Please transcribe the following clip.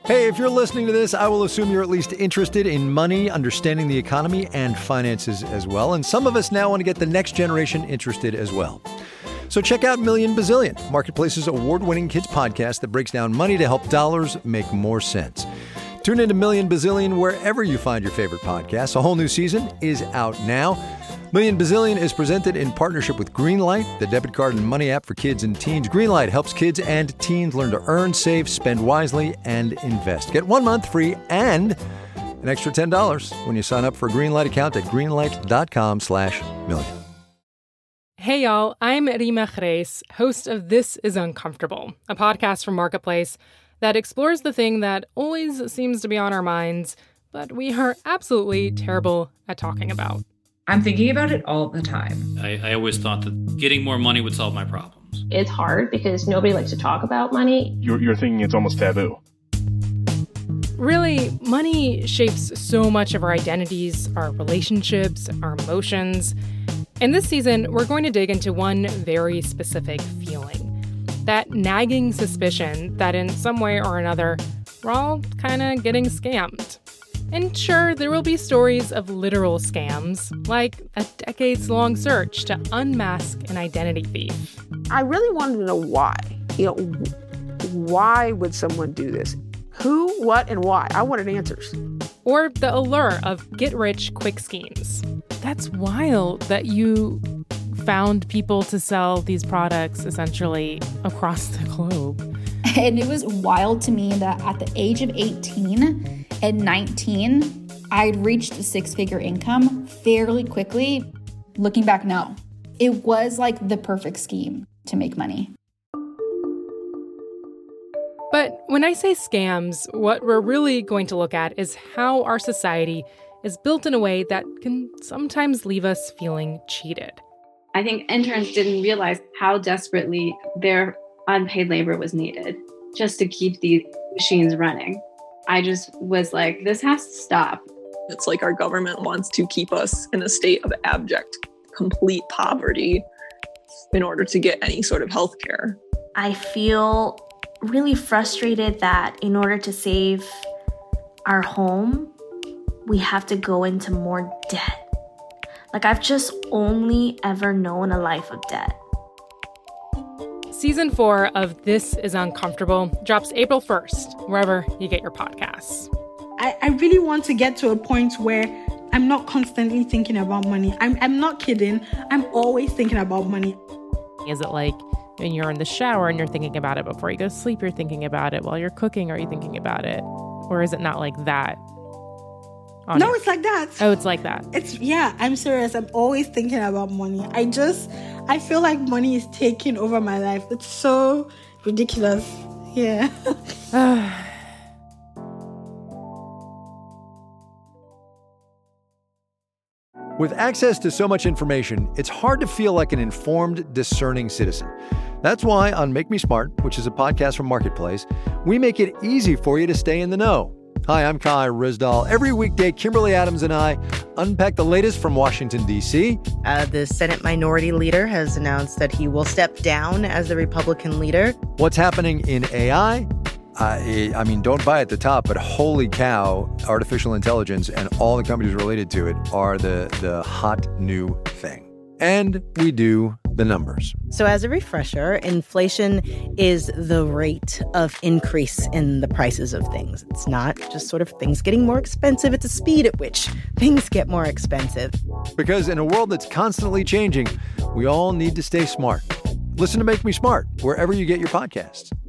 Hey, if you're listening to this, I will assume you're at least interested in money, understanding the economy, and finances as well. And some of us now want to get the next generation interested as well. So check out Million Bazillion, Marketplace's award-winning kids podcast that breaks down money to help dollars make more sense. Tune into Million Bazillion wherever you find your favorite podcasts. A whole new season is out now. Million Bazillion is presented in partnership with Greenlight, the debit card and money app for kids and teens. Greenlight helps kids and teens learn to earn, save, spend wisely, and invest. Get 1 month free and an extra $10 when you sign up for a Greenlight account at greenlight.com/million. Hey, y'all. I'm Rima Reis, host of This is Uncomfortable, a podcast from Marketplace that explores the thing that always seems to be on our minds, but we are absolutely terrible at talking about. I'm thinking about it all the time. I always thought that getting more money would solve my problems. It's hard because nobody likes to talk about money. You're thinking it's almost taboo. Really, money shapes so much of our identities, our relationships, our emotions. And this season, we're going to dig into one very specific feeling. That nagging suspicion that in some way or another, we're all kind of getting scammed. And sure, there will be stories of literal scams, like a decades-long search to unmask an identity thief. I really wanted to know why. Why would someone do this? Who, what, and why? I wanted answers. Or the allure of get-rich-quick schemes. That's wild that you found people to sell these products essentially across the globe. And it was wild to me that at the age of 18 and 19, I'd reached a six-figure income fairly quickly. Looking back now, it was like the perfect scheme to make money. But when I say scams, what we're really going to look at is how our society is built in a way that can sometimes leave us feeling cheated. I think interns didn't realize how desperately their unpaid labor was needed just to keep these machines running. I just was like, this has to stop. It's like our government wants to keep us in a state of abject, complete poverty in order to get any sort of health care. I feel really frustrated that in order to save our home, we have to go into more debt. Like, I've just only ever known a life of debt. Season 4 of This is Uncomfortable drops April 1st, wherever you get your podcasts. I really want to get to a point where I'm not constantly thinking about money. I'm not kidding. I'm always thinking about money. Is it like when you're in the shower and you're thinking about it before you go to sleep, you're thinking about it while you're cooking, are you thinking about it? Or is it not like that? No, it's like that. Oh, it's like that. I'm serious. I'm always thinking about money. I feel like money is taking over my life. It's so ridiculous. Yeah. With access to so much information, it's hard to feel like an informed, discerning citizen. That's why on Make Me Smart, which is a podcast from Marketplace, we make it easy for you to stay in the know. Hi, I'm Kai Ryssdal. Every weekday, Kimberly Adams and I unpack the latest from Washington, D.C. The Senate Minority Leader has announced that he will step down as the Republican leader. What's happening in AI? I mean, don't buy at the top, but holy cow, artificial intelligence and all the companies related to it are the hot new thing. And we do the numbers. So as a refresher, inflation is the rate of increase in the prices of things. It's not just sort of things getting more expensive. It's the speed at which things get more expensive. Because in a world that's constantly changing, we all need to stay smart. Listen to Make Me Smart wherever you get your podcasts.